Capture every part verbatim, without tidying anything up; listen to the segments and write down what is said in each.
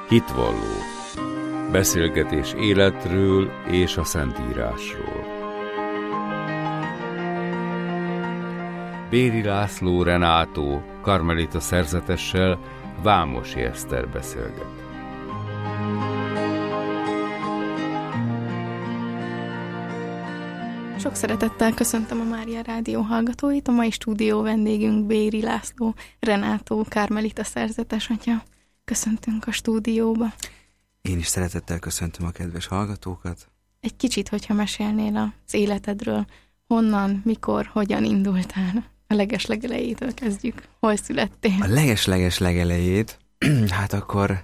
Hitvalló. Beszélgetés életről és a Szentírásról. Béri László Renátó karmelita szerzetessel Vámosi Eszter beszélget. Sok szeretettel köszöntöm a Mária Rádió hallgatóit. A mai stúdió vendégünk Béri László Renátó karmelita szerzetes atya. Köszöntünk a stúdióba. Én is szeretettel köszöntöm a kedves hallgatókat. Egy kicsit, hogyha mesélnél az életedről, honnan, mikor, hogyan indultál? A legeslegelejétől kezdjük. Hol születtél? A legesleges legelejét, hát akkor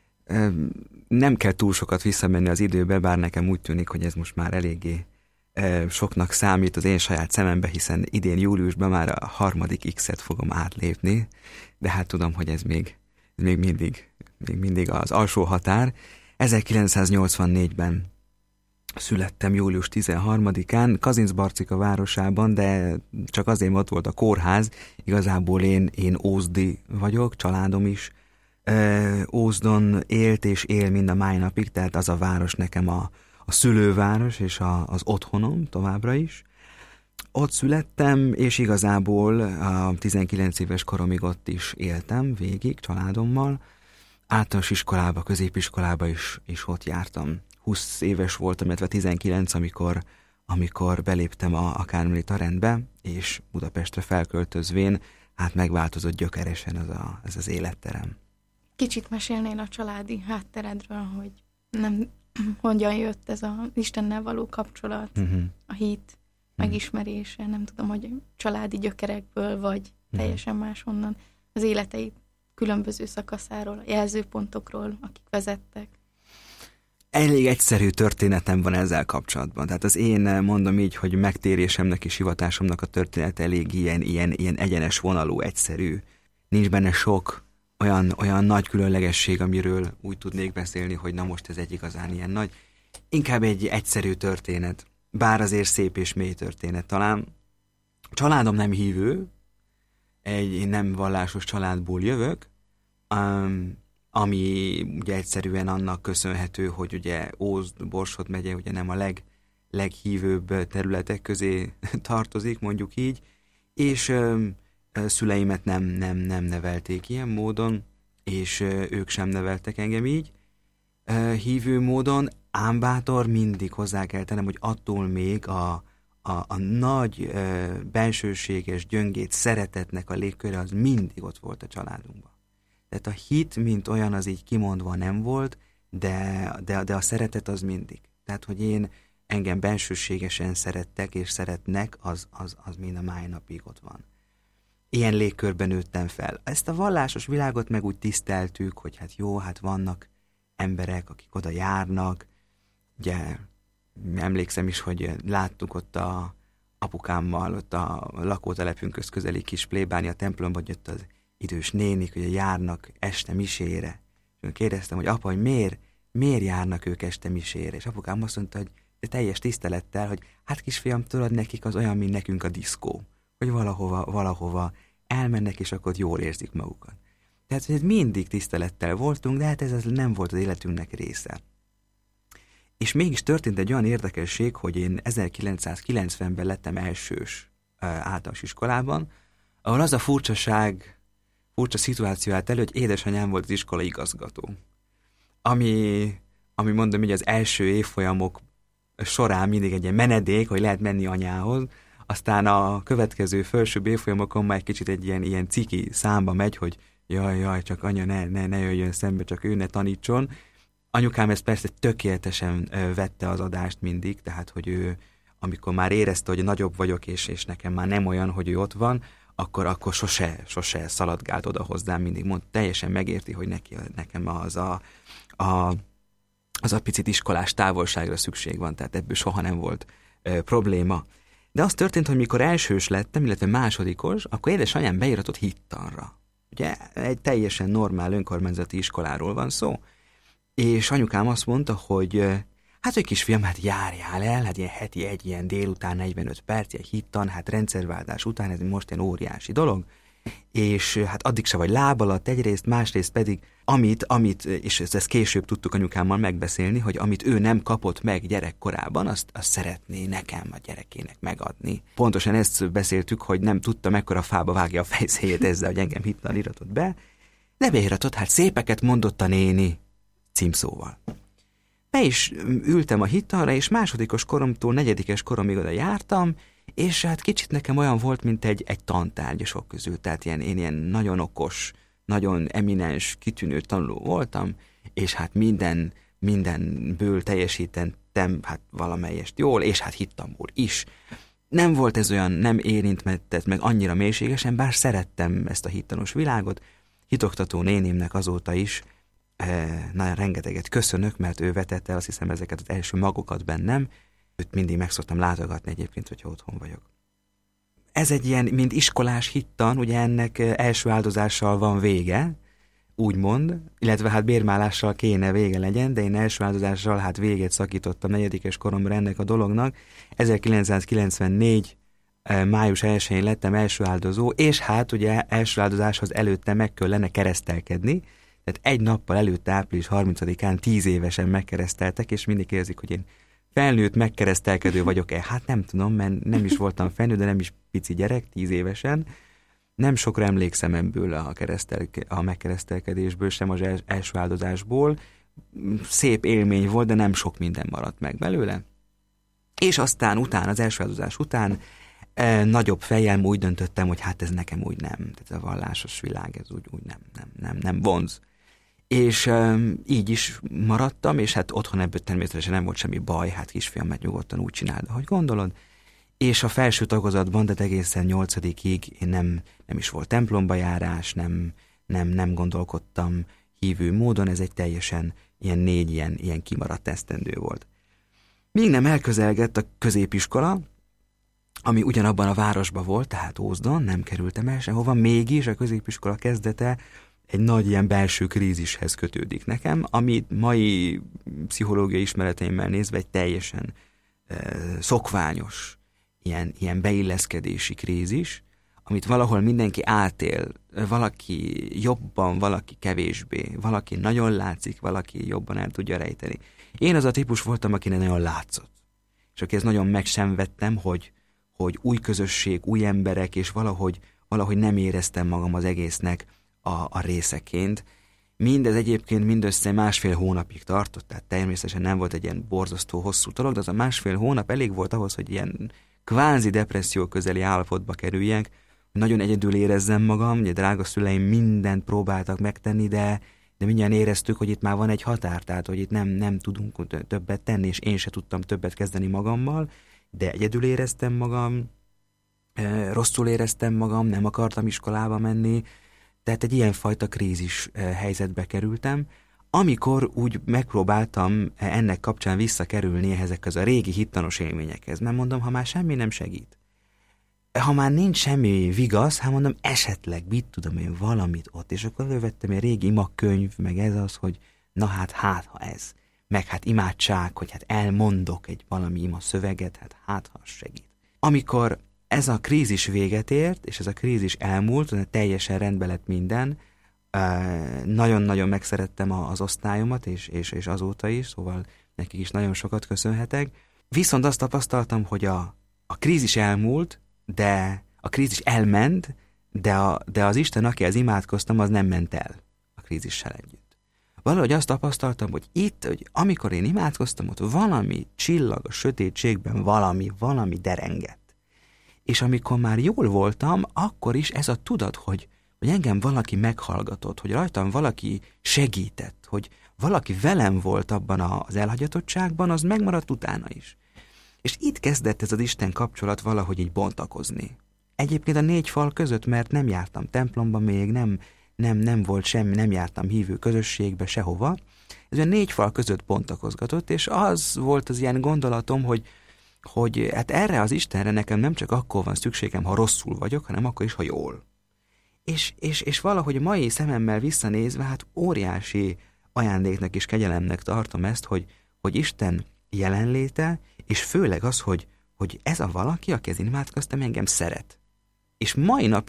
nem kell túl sokat visszamenni az időbe, bár nekem úgy tűnik, hogy ez most már eléggé soknak számít az én saját szemembe, hiszen idén júliusban már a harmadik X-et fogom átlépni, de hát tudom, hogy ez még, még, mindig, még mindig az alsó határ. ezerkilencszáznyolcvannégyben születtem július tizenharmadikán Kazincbarcika városában, de csak azért ott volt a kórház, igazából én, én ózdi vagyok, családom is Ózdon élt és él mind a mai napig, tehát az a város nekem a a szülőváros és a, az otthonom továbbra is. Ott születtem, és igazából a tizenkilenc éves koromig ott is éltem végig családommal. Általános iskolába, középiskolába is, is ott jártam. húsz éves voltam, illetve tizenkilenc, amikor, amikor beléptem a, a karmelita rendbe, és Budapestre felköltözvén, hát megváltozott gyökeresen az a, ez az életterem. Kicsit mesélnél a családi hátteredről, hogy nem... hogyan jött ez az Istennel való kapcsolat, uh-huh. a hit uh-huh. megismerése, nem tudom, hogy családi gyökerekből, vagy uh-huh. teljesen máshonnan, az életei különböző szakaszáról, a jelzőpontokról, akik vezettek. Elég egyszerű történetem van ezzel kapcsolatban. Tehát az én, mondom így, hogy megtérésemnek és hivatásomnak a történet elég ilyen, ilyen, ilyen egyenes vonalú, egyszerű. Nincs benne sok Olyan, olyan nagy különlegesség, amiről úgy tudnék beszélni, hogy na most ez egy igazán ilyen nagy. Inkább egy egyszerű történet, bár azért szép és mély történet. Talán a családom nem hívő, egy nem vallásos családból jövök, um, ami ugye egyszerűen annak köszönhető, hogy ugye Ózd, Borsod megye ugye nem a leg, leghívőbb területek közé tartozik, mondjuk így, és um, szüleimet nem, nem, nem nevelték ilyen módon, és ők sem neveltek engem így hívő módon, ám bátor mindig hozzá kell tennem, hogy attól még a, a, a nagy bensőséges, gyöngét szeretetnek a légköre az mindig ott volt a családunkban. Tehát a hit, mint olyan, az így kimondva nem volt, de, de, de a szeretet az mindig. Tehát, hogy én engem bensőségesen szerettek és szeretnek, az, az, az mind a mai napig ott van. Ilyen légkörben nőttem fel. Ezt a vallásos világot meg úgy tiszteltük, hogy hát jó, hát vannak emberek, akik oda járnak. Ugye emlékszem is, hogy láttuk ott a apukámmal, ott a lakótelepünk közeli kis plébánia templomban, hogy jött az idős nénik, hogy járnak este misére. És kérdeztem, hogy apa, hogy miért, miért járnak ők este misére? És apukám azt mondta, hogy de teljes tisztelettel, hogy hát kisfiam, tudod, nekik az olyan, mint nekünk a diszkó. Hogy valahova, valahova elmennek, és akkor jól érzik magukat. Tehát, hogy mindig tisztelettel voltunk, de hát ez nem volt az életünknek része. És mégis történt egy olyan érdekesség, hogy én ezerkilencszázkilencvenben lettem elsős általános iskolában, ahol az a furcsaság, furcsa szituáció állt elő, hogy édesanyám volt az iskola igazgató. Ami, ami mondom, hogy az első évfolyamok során mindig egy ilyen menedék, hogy lehet menni anyához, aztán a következő felsőbb évfolyamokon már egy kicsit egy ilyen, ilyen ciki számba megy, hogy jaj, jaj, csak anya ne, ne, ne jöjjön szembe, csak ő ne tanítson. Anyukám ezt persze tökéletesen vette az adást mindig, tehát, hogy ő, amikor már érezte, hogy nagyobb vagyok, és, és nekem már nem olyan, hogy ő ott van, akkor, akkor sose, sose szaladgált oda hozzám, mindig mond, teljesen megérti, hogy neki, nekem az a, a, az a picit iskolás távolságra szükség van, tehát ebből soha nem volt ö, probléma. De az történt, hogy mikor elsős lettem, illetve másodikos, akkor édesanyám beíratott hittanra. Ugye egy teljesen normál önkormányzati iskoláról van szó. És anyukám azt mondta, hogy hát, hogy kisfiam, hát járjál el, hát ilyen heti egy ilyen délután negyvenöt perc, egy hittan, hát rendszerváltás után, ez most egy óriási dolog, és hát addig se vagy láb alatt egyrészt, másrészt pedig, amit, amit és ezt később tudtuk anyukámmal megbeszélni, hogy amit ő nem kapott meg gyerekkorában, azt, azt szeretné nekem, a gyerekének megadni. Pontosan ezt beszéltük, hogy nem tudta, mekkora fába vágja a fejszéjét ezzel, hogy engem hittan iratott be, de beiratott, hát szépeket mondott a néni címszóval. Be is ültem a hittanra, és másodikos koromtól negyedikes koromig oda jártam, és hát kicsit nekem olyan volt, mint egy, egy tantárgyasok közül, tehát ilyen, én ilyen nagyon okos, nagyon eminens, kitűnő tanuló voltam, és hát minden, mindenből teljesítettem hát valamelyest jól, és hát hittamból is. Nem volt ez olyan, nem érintett meg annyira mélységesen, bár szerettem ezt a hittanos világot. Hitoktató nénémnek azóta is eh, nagyon rengeteget köszönök, mert ő vetette, azt hiszem, ezeket az első magokat bennem. Őt mindig meg szoktam látogatni egyébként, hogyha otthon vagyok. Ez egy ilyen, mint iskolás hittan, ugye ennek első áldozással van vége, úgymond, illetve hát bérmálással kéne vége legyen, de én első áldozással hát véget szakítottam negyedikes koromra ennek a dolognak. ezerkilencszázkilencvennégy május elsején lettem első áldozó, és hát ugye első áldozáshoz előtte meg kellene keresztelkedni, tehát egy nappal előtte április harmincadikán tíz évesen megkereszteltek, és mindig érzik, hogy én felnőtt megkeresztelkedő vagyok-e? Hát nem tudom, mert nem is voltam felnőtt, de nem is pici gyerek, tíz évesen. Nem sokra emlékszem ebből a, a megkeresztelkedésből, sem az első áldozásból. Szép élmény volt, de nem sok minden maradt meg belőle. És aztán utána, az első áldozás után e, nagyobb fejjel úgy döntöttem, hogy hát ez nekem úgy nem. Tehát a vallásos világ, ez úgy, úgy nem, nem, nem, nem vonz. És um, így is maradtam, és hát otthon ebből természetesen nem volt semmi baj, hát kisfiam, mert nyugodtan úgy csináld, ahogy gondolod. És a felső tagozatban, de egészen nyolcadikig én nem, nem is volt templomba járás, nem, nem, nem gondolkodtam hívő módon, ez egy teljesen ilyen négy ilyen, ilyen kimaradt esztendő volt. Míg nem elközelgett a középiskola, ami ugyanabban a városban volt, tehát Ózdon, nem kerültem el sehova, mégis a középiskola kezdete egy nagy ilyen belső krízishez kötődik nekem, ami mai pszichológiai ismereteimmel nézve egy teljesen e, szokványos ilyen, ilyen beilleszkedési krízis, amit valahol mindenki átél, valaki jobban, valaki kevésbé, valaki nagyon látszik, valaki jobban el tudja rejteni. Én az a típus voltam, akinek nagyon látszott. És aki ezt nagyon meg sem vettem, hogy, hogy új közösség, új emberek, és valahogy, valahogy nem éreztem magam az egésznek a, a részeként. Mindez egyébként mindössze másfél hónapig tartott, tehát természetesen nem volt egy ilyen borzasztó hosszú dolog, de az a másfél hónap elég volt ahhoz, hogy ilyen kvázi depresszió közeli állapotba kerüljek, hogy nagyon egyedül érezzem magam, ugye drága szüleim mindent próbáltak megtenni, de, de mindjárt éreztük, hogy itt már van egy határ, tehát hogy itt nem, nem tudunk többet tenni, és én se tudtam többet kezdeni magammal, de egyedül éreztem magam, rosszul éreztem magam, nem akartam iskolába menni, tehát egy ilyenfajta krízis helyzetbe kerültem, amikor úgy megpróbáltam ennek kapcsán visszakerülni ezekhez a régi hittanos élményekhez. Mert mondom, ha már semmi nem segít, ha már nincs semmi vigasz, hát mondom, esetleg, mit tudom én, valamit ott, és akkor elővettem egy régi imakönyv, meg ez az, hogy na hát, hát ha ez, meg hát imádság, hogy hát elmondok egy valami ima szöveget, hát hát ha segít. Amikor ez a krízis véget ért, és ez a krízis elmúlt, teljesen rendben lett minden, nagyon-nagyon megszerettem az osztályomat, és, és, és azóta is, szóval nekik is nagyon sokat köszönhetek. Viszont azt tapasztaltam, hogy a, a krízis elmúlt, de a krízis elment, de, a, de az Isten, akihez imádkoztam, az nem ment el a krízissel együtt. Valahogy azt tapasztaltam, hogy itt, hogy amikor én imádkoztam, ott valami csillag a sötétségben, valami, valami derengett. És amikor már jól voltam, akkor is ez a tudat, hogy, hogy engem valaki meghallgatott, hogy rajtam valaki segített, hogy valaki velem volt abban az elhagyatottságban, az megmaradt utána is. És itt kezdett ez az Isten kapcsolat valahogy így bontakozni. Egyébként a négy fal között, mert nem jártam templomba még, nem, nem, nem volt semmi, nem jártam hívő közösségbe sehova. Ez a négy fal között bontakozgatott, és az volt az ilyen gondolatom, hogy, hogy hát erre az Istenre nekem nem csak akkor van szükségem, ha rosszul vagyok, hanem akkor is, ha jól. És, és, és valahogy a mai szememmel visszanézve, hát óriási ajándéknak és kegyelemnek tartom ezt, hogy, hogy Isten jelenléte, és főleg az, hogy, hogy ez a valaki, akihez én imádkoztam, engem szeret. És mai napig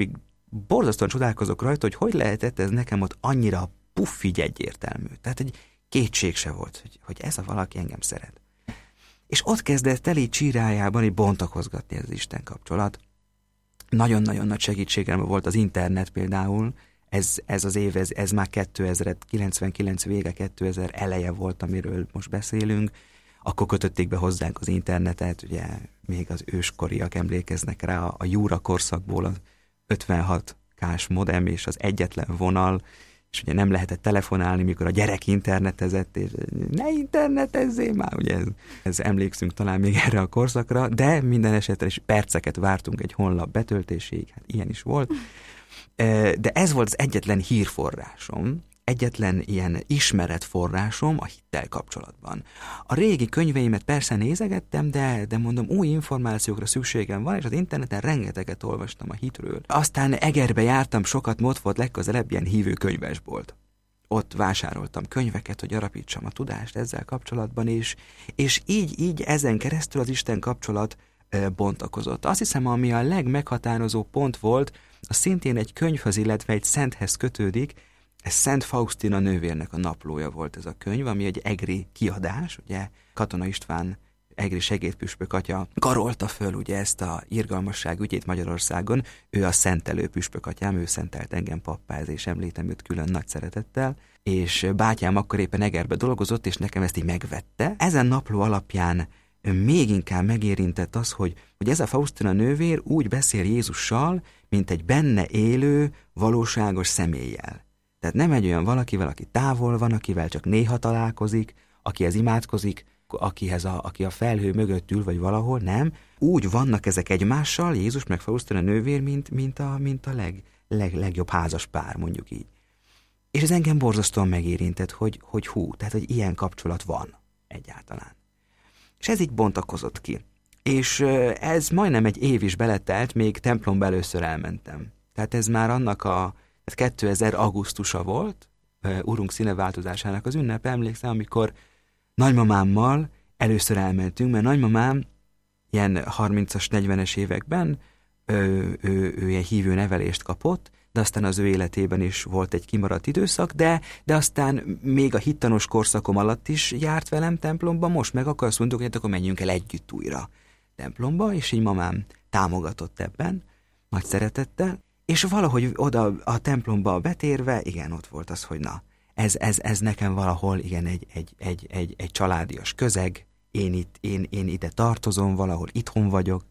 borzasztóan csodálkozok rajta, hogy hogy lehetett ez nekem ott annyira puffig egyértelmű. Tehát egy kétség se volt, hogy, hogy ez a valaki engem szeret. És ott kezdett el így csírájában így bontakozgatni ez az Isten kapcsolat. Nagyon-nagyon nagy segítségem volt az internet például. Ez, ez az év, ez, ez már kétezer-kilencvenkilenc vége, kétezer eleje volt, amiről most beszélünk. Akkor kötötték be hozzánk az internetet, ugye még az őskoriak emlékeznek rá, a, a Jura korszakból az ötvenhat kás modem és az egyetlen vonal, és ugye nem lehetett telefonálni, mikor a gyerek internetezett, és ne internetezzél már, ugye ez, ez emlékszünk talán még erre a korszakra, de minden esetre is perceket vártunk egy honlap betöltéséig, hát ilyen is volt. De ez volt az egyetlen hírforrásom, egyetlen ilyen ismeretforrásom a hittel kapcsolatban. A régi könyveimet persze nézegettem, de, de mondom, új információkra szükségem van, és az interneten rengeteget olvastam a hitről. Aztán Egerbe jártam sokat, ott volt legközelebb ilyen hívő könyvesbolt. Ott vásároltam könyveket, hogy arapítsam a tudást ezzel kapcsolatban, és, és így, így ezen keresztül az Isten kapcsolat e, bontakozott. Azt hiszem, ami a legmeghatározó pont volt, az szintén egy könyvhöz, illetve egy szenthez kötődik. Ez Szent Faustina nővérnek a naplója volt ez a könyv, ami egy egri kiadás, ugye Katona István egri segédpüspök atya karolta föl ugye ezt a irgalmasság ügyét Magyarországon, ő a szentelő püspök atyám, ő szentelt engem pappá, és említem őt külön nagy szeretettel, és bátyám akkor éppen Egerbe dolgozott, és nekem ezt így megvette. Ezen napló alapján még inkább megérintett az, hogy, hogy ez a Faustina nővér úgy beszél Jézussal, mint egy benne élő, valóságos személlyel. Tehát nem egy olyan valakivel, aki távol van, akivel csak néha találkozik, akihez imádkozik, akihez a, aki a felhő mögött ül, vagy valahol, nem. Úgy vannak ezek egymással, Jézus meg Faustina nővér, mint, mint a, mint a leg, leg, legjobb házas pár, mondjuk így. És ez engem borzasztóan megérintett, hogy, hogy hú, tehát, hogy ilyen kapcsolat van egyáltalán. És ez így bontakozott ki. És ez majdnem egy év is beletelt, még templomba először elmentem. Tehát ez már annak a kétezer augusztusa volt, Urunk színeváltozásának az ünnep, emlékszem, amikor nagymamámmal először elmentünk, mert nagymamám ilyen harmincas, negyvenes években ő, ő, ő, ő ilyen hívő nevelést kapott, de aztán az ő életében is volt egy kimaradt időszak, de, de aztán még a hittanos korszakom alatt is járt velem templomba, most meg akkor azt mondtuk, hogy akkor menjünk el együtt újra templomba, és így mamám támogatott ebben, nagy szeretettel, és valahogy oda a templomba betérve, igen, ott volt az, hogy na, ez, ez, ez nekem valahol, igen, egy, egy, egy, egy, egy családias közeg, én, itt, én, én ide tartozom, valahol itthon vagyok.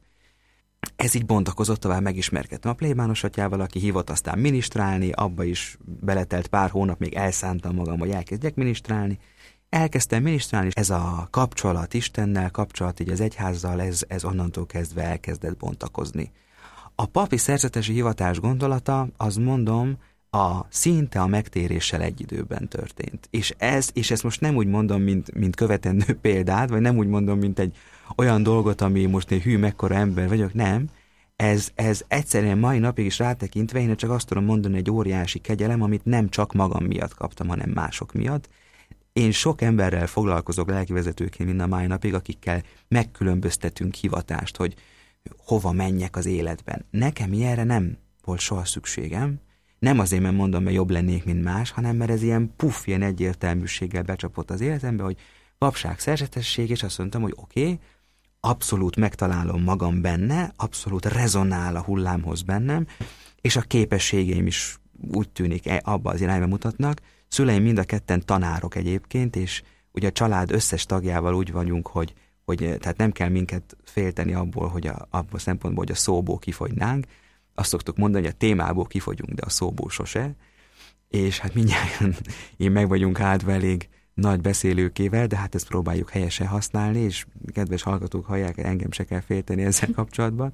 Ez így bontakozott, tovább megismerkedtem a plébános atyával, aki hívott aztán minisztrálni, abba is beletelt pár hónap, még elszántam magam, hogy elkezdjek minisztrálni. Elkezdtem minisztrálni, ez a kapcsolat Istennel, kapcsolat így az egyházzal, ez, ez onnantól kezdve elkezdett bontakozni. A papi szerzetesi hivatás gondolata, az mondom, a szinte a megtéréssel egy időben történt. És, ez, és ezt most nem úgy mondom, mint, mint követendő példát, vagy nem úgy mondom, mint egy olyan dolgot, ami most egy hű, mekkora ember vagyok, nem. Ez, ez egyszerűen mai napig is rátekintve, én csak azt tudom mondani, egy óriási kegyelem, amit nem csak magam miatt kaptam, hanem mások miatt. Én sok emberrel foglalkozok lelkivezetőként mind a mai napig, akikkel megkülönböztetünk hivatást, hogy hova menjek az életben. Nekem ilyenre nem volt soha szükségem. Nem azért, mert mondom, mert jobb lennék, mint más, hanem mert ez ilyen puff, ilyen egyértelműséggel becsapott az életembe, hogy papság, szerzetesség, és azt mondtam, hogy oké, okay, abszolút megtalálom magam benne, abszolút rezonál a hullámhoz bennem, és a képességeim is úgy tűnik abba az irányba mutatnak. Szüleim mind a ketten tanárok egyébként, és ugye a család összes tagjával úgy vagyunk, hogy, hogy tehát nem kell minket félteni abból, hogy a, abból a szempontból, hogy a szóból kifogynánk. Azt szoktuk mondani, hogy a témából kifogyunk, de a szóból sose. És hát mindjárt én meg vagyunk áldva elég nagy beszélőkével, de hát ezt próbáljuk helyesen használni, és kedves hallgatók hallják, engem se kell félteni ezzel kapcsolatban.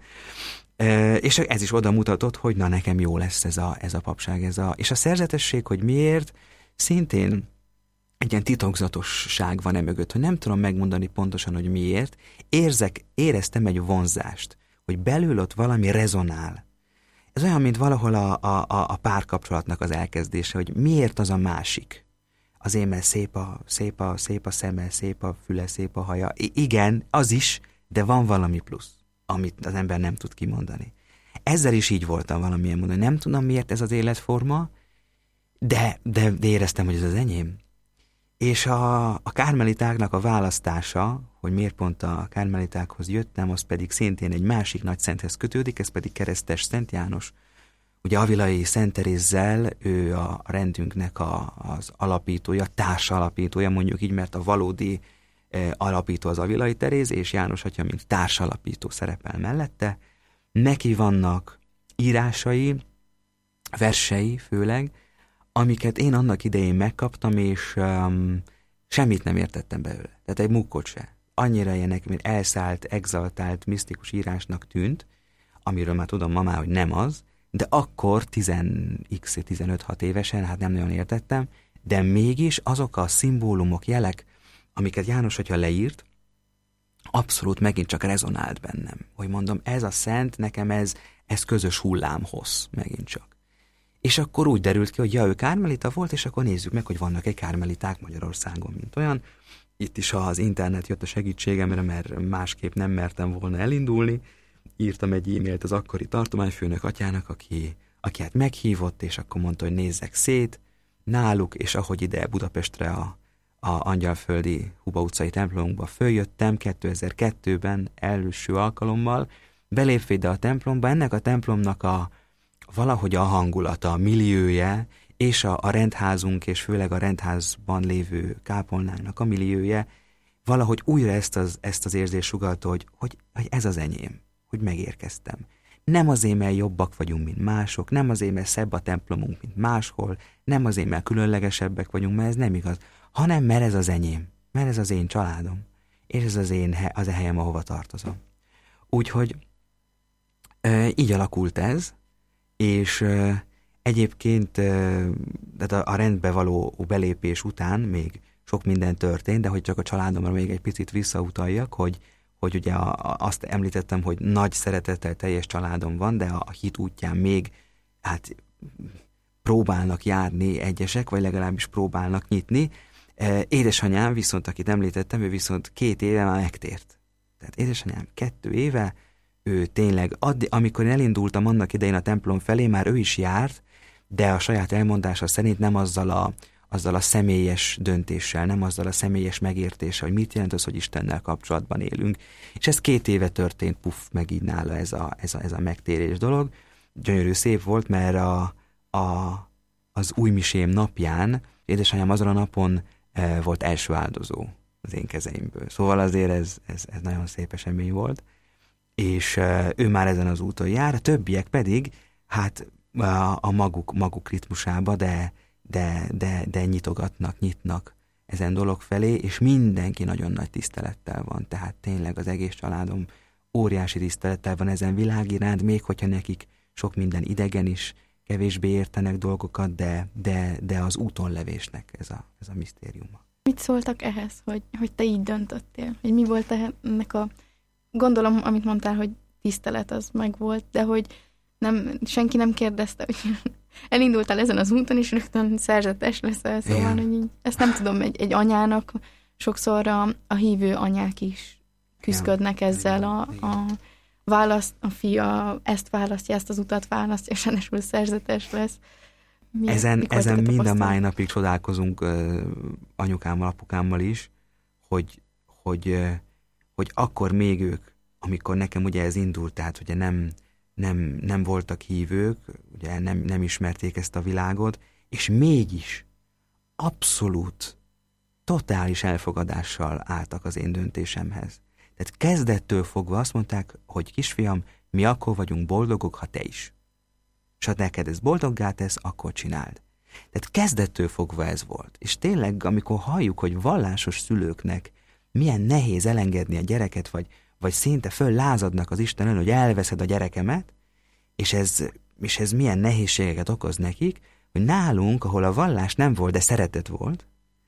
E, és ez is oda mutatott, hogy na nekem jó lesz ez a, ez a papság. Ez a, és a szerzetesség, hogy miért, szintén egy ilyen titokzatosság van e mögött, hogy nem tudom megmondani pontosan, hogy miért. Érzek, éreztem egy vonzást, hogy belül ott valami rezonál. Ez olyan, mint valahol a, a, a párkapcsolatnak az elkezdése, hogy miért az a másik. Azért, mert szép a, szép a, szép a szeme, szép a füle, szép a haja. I- igen, az is, de van valami plusz, amit az ember nem tud kimondani. ezzel is így voltam valamilyen módon. Nem tudom, miért ez az életforma, de, de, de éreztem, hogy ez az enyém. És a, a kármelitáknak a választása, hogy miért pont a kármelitákhoz jöttem, az pedig szintén egy másik nagy szenthez kötődik, ez pedig keresztes Szent János. Ugye Avilai Szent Terézzel, ő a rendünknek a, az alapítója, társalapítója, mondjuk így, mert a valódi e, alapító az Avilai Teréz, és János atya, mint társalapító szerepel mellette. Neki vannak írásai, versei főleg, amiket én annak idején megkaptam, és um, semmit nem értettem belőle. Tehát egy mukkot se. Annyira ilyenek, mint elszállt, exaltált, misztikus írásnak tűnt, amiről már tudom ma már, hogy nem az, de akkor tizenöt-hat évesen, hát nem nagyon értettem, de mégis azok a szimbólumok, jelek, amiket János atya leírt, abszolút megint csak rezonált bennem. Hogy mondom, ez a szent, nekem ez, ez közös hullámhoz, megint csak. És akkor úgy derült ki, hogy ja, ő kármelita volt, és akkor nézzük meg, hogy vannak-e kármeliták Magyarországon, mint olyan. Itt is az internet jött a segítségemre, mert másképp nem mertem volna elindulni. Írtam egy e-mailt az akkori tartományfőnök atyának, aki, aki hát meghívott, és akkor mondta, hogy nézzek szét náluk, és ahogy ide Budapestre a, a Angyalföldi Huba utcai templomunkba följöttem kétezer-kettőben első alkalommal, belépve ide a templomba, ennek a templomnak a valahogy a hangulata, a milliója, és a, a rendházunk, és főleg a rendházban lévő kápolnának a milliója, valahogy újra ezt az, ezt az érzést sugallta, hogy, hogy, hogy ez az enyém, hogy megérkeztem. Nem azért, mert jobbak vagyunk, mint mások, nem azért, mert szebb a templomunk, mint máshol, nem azért, mert különlegesebbek vagyunk, mert ez nem igaz, hanem mert ez az enyém, mert ez az én családom, és ez az én az a helyem, ahova tartozom. Úgyhogy e, így alakult ez, és uh, egyébként uh, a, a rendbe való belépés után még sok minden történt, de hogy csak a családomra még egy picit visszautaljak, hogy, hogy ugye a, a, azt említettem, hogy nagy szeretettel teljes családom van, de a, a hit útján még hát próbálnak járni egyesek, vagy legalábbis próbálnak nyitni. Uh, édesanyám viszont, akit említettem, ő viszont két éve már megtért. Tehát édesanyám kettő éve, ő tényleg, addig, amikor én elindultam annak idején a templom felé, már ő is járt, de a saját elmondása szerint nem azzal a, azzal a személyes döntéssel, nem azzal a személyes megértéssel, hogy mit jelent az, hogy Istennel kapcsolatban élünk. És ez két éve történt, puff, meg így nála ez a, ez a, ez a megtérés dolog. Gyönyörű, szép volt, mert a, a, az újmisém napján, édesanyám azon a napon e, volt első áldozó az én kezeimből. Szóval azért ez, ez, ez nagyon szép esemény volt. És uh, ő már ezen az úton jár, a többiek pedig, hát a, a maguk, maguk ritmusába, de, de, de, de nyitogatnak, nyitnak ezen dolog felé, és mindenki nagyon nagy tisztelettel van, tehát tényleg az egész családom óriási tisztelettel van ezen világ iránt, még hogyha nekik sok minden idegen is, kevésbé értenek dolgokat, de, de, de az úton levésnek ez a, ez a misztériuma. Mit szóltak ehhez, hogy, hogy te így döntöttél? Hogy mi volt ennek a... Gondolom, amit mondtál, hogy tisztelet az megvolt, de hogy nem, senki nem kérdezte, hogy elindultál ezen az úton, és rögtön szerzetes leszel, szóval, hogy így, ezt nem tudom, egy, egy anyának sokszor a, a hívő anyák is küzdködnek ezzel, a, a választ, a fia ezt választja, ezt az utat választja, és ennesül szerzetes lesz. Mi, ezen ezen mind a mai napig csodálkozunk uh, anyukámmal, apukámmal is, hogy, hogy uh, hogy akkor még ők, amikor nekem ugye ez indult, tehát ugye nem, nem, nem voltak hívők, ugye nem, nem ismerték ezt a világot, és mégis abszolút, totális elfogadással álltak az én döntésemhez. Tehát kezdettől fogva azt mondták, hogy kisfiam, mi akkor vagyunk boldogok, ha te is. És ha neked ez boldoggá tesz, akkor csináld. Tehát kezdettől fogva ez volt. És tényleg, amikor halljuk, hogy vallásos szülőknek milyen nehéz elengedni a gyereket, vagy, vagy szinte föllázadnak az Istenen, hogy elveszed a gyerekemet, és ez, és ez milyen nehézségeket okoz nekik, hogy nálunk, ahol a vallás nem volt, de szeretet volt,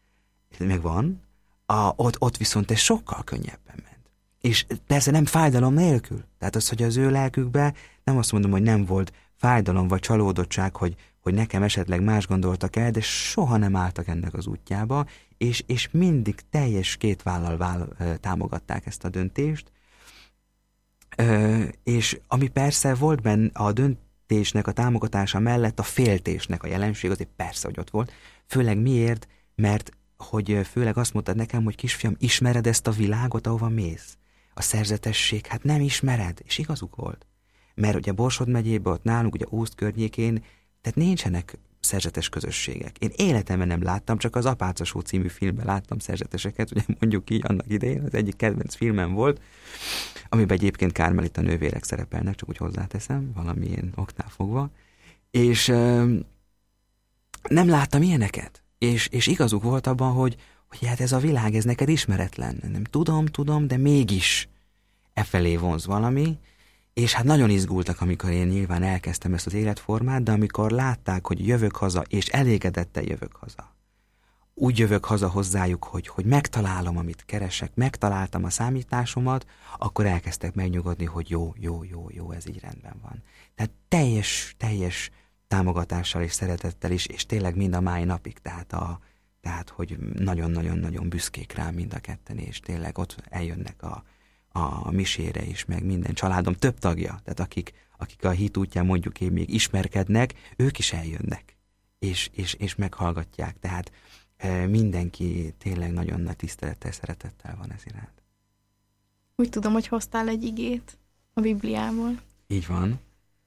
meg van, a, ott, ott viszont ez sokkal könnyebben ment. És persze nem fájdalom nélkül. Tehát az, hogy az ő lelkükben nem azt mondom, hogy nem volt fájdalom vagy csalódottság, hogy, hogy nekem esetleg más gondoltak el, de soha nem álltak ennek az útjába, és, és mindig teljes két vállal váll, támogatták ezt a döntést. Ö, és ami persze volt benne a döntésnek a támogatása mellett a féltésnek a jelenség, azért persze, hogy ott volt. Főleg miért? Mert hogy főleg azt mondtad nekem, hogy kisfiam, ismered ezt a világot, ahova mész? A szerzetesség, hát nem ismered, és igazuk volt. Mert ugye Borsod megyében, ott nálunk, ugye Ózd környékén, tehát nincsenek szerzetes közösségek. Én életemben nem láttam, csak az Apácasó című filmben láttam szerzeteseket, ugye mondjuk így annak idején, az egyik kedvenc filmem volt, amiben egyébként Kármelita nővérek szerepelnek, csak úgy hozzáteszem, valamilyen oknál fogva, és euh, nem láttam ilyeneket. És, és igazuk volt abban, hogy, hogy hát ez a világ, ez neked ismeretlen. Nem tudom, tudom, de mégis e felé vonz valami, és hát nagyon izgultak, amikor én nyilván elkezdtem ezt az életformát, de amikor látták, hogy jövök haza, és elégedettel jövök haza. Úgy jövök haza hozzájuk, hogy, hogy megtalálom, amit keresek, megtaláltam a számításomat, akkor elkezdtek megnyugodni, hogy jó, jó, jó, jó, ez így rendben van. Tehát teljes, teljes támogatással és szeretettel is, és tényleg mind a mai napig, tehát, a, tehát hogy nagyon-nagyon-nagyon büszkék rám mind a ketten, és tényleg ott eljönnek a, a misére is, meg minden családom több tagja, tehát akik, akik a hit útján mondjuk én még ismerkednek, ők is eljönnek, és, és, és meghallgatják, tehát e, mindenki tényleg nagyon nagy tisztelettel, szeretettel van ez iránt. Úgy tudom, hogy hoztál egy igét a Bibliából. Így van.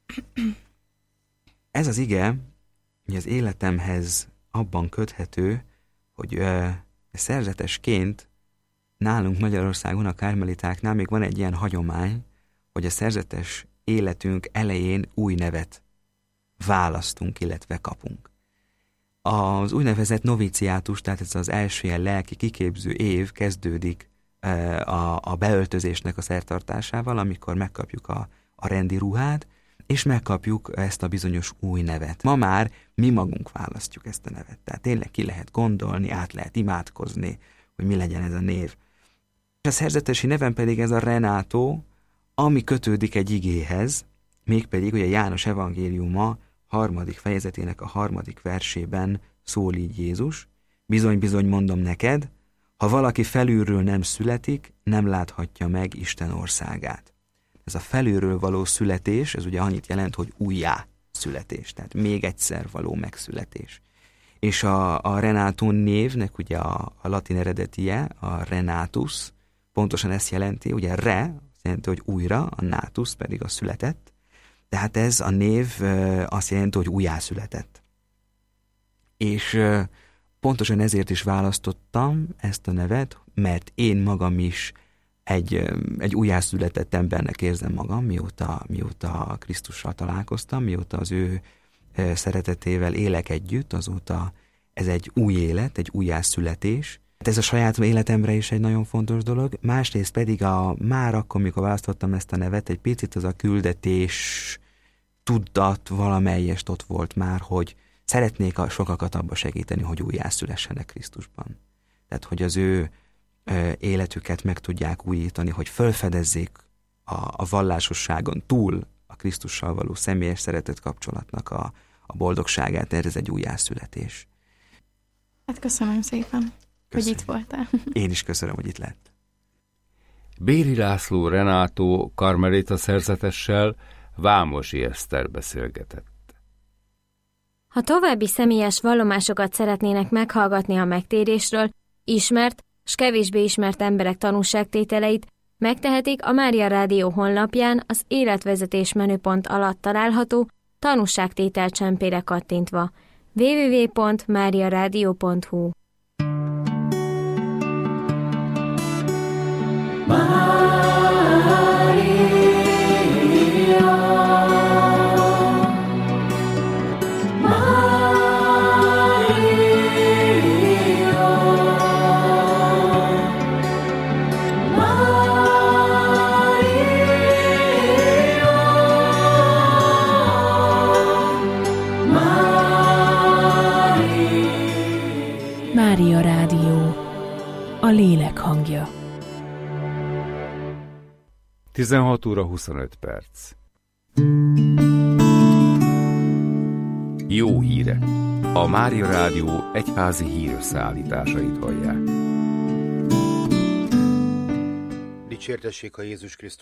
Ez az ige, hogy az életemhez abban köthető, hogy ö, szerzetesként nálunk Magyarországon, a kármelitáknál még van egy ilyen hagyomány, hogy a szerzetes életünk elején új nevet választunk, illetve kapunk. Az úgynevezett noviciátus, tehát ez az első ilyen lelki kiképző év kezdődik ö, a, a beöltözésnek a szertartásával, amikor megkapjuk a, a rendi ruhát, és megkapjuk ezt a bizonyos új nevet. Ma már mi magunk választjuk ezt a nevet. Tehát tényleg ki lehet gondolni, át lehet imádkozni, hogy mi legyen ez a név. A szerzetesi nevem pedig ez a Renátó, ami kötődik egy igéhez, mégpedig, hogy a János evangéliuma harmadik fejezetének a harmadik versében szól így Jézus. Bizony-bizony mondom neked, ha valaki felülről nem születik, nem láthatja meg Isten országát. Ez a felülről való születés, ez ugye annyit jelent, hogy újjá születés, tehát még egyszer való megszületés. És a, a Renátó névnek ugye a, a latin eredetie, a Renatus, pontosan ezt jelenti, ugye re, azt jelenti, hogy újra, a natus pedig a született, tehát ez a név azt jelenti, hogy újjá született. És pontosan ezért is választottam ezt a nevet, mert én magam is egy, egy újjászületett embernek érzem magam, mióta, mióta Krisztussal találkoztam, mióta az ő szeretetével élek együtt, azóta ez egy új élet, egy újjászületés. Ez a saját életemre is egy nagyon fontos dolog, másrészt pedig a, már akkor, mikor választottam ezt a nevet, egy picit az a küldetés tudat valamelyest ott volt már, hogy szeretnék a sokakat abba segíteni, hogy újjászülessenek Krisztusban. Tehát, hogy az ő életüket meg tudják újítani, hogy felfedezzék a, a vallásosságon túl a Krisztussal való személyes szeretet kapcsolatnak a, a boldogságát, ez egy újjászületés. Hát köszönöm szépen, köszönöm, hogy itt voltál. Én is köszönöm, hogy itt lett. Béri László Renátó karmelita szerzetessel Vámosi Eszter beszélgetett. Ha további személyes vallomásokat szeretnének meghallgatni a megtérésről, ismert s kevésbé ismert emberek tanúságtételeit, megtehetik a Mária Rádió honlapján az életvezetés menüpont alatt található tanúságtétel csempére kattintva. double-u double-u double-u pont mária rádió pont hu Mária Rádió, a lélek hangja. tizenhat óra huszonöt perc. Jó híre! A Mária Rádió egyházi hírösszeállításait hallják. Dicsértessék a Jézus Krisztus!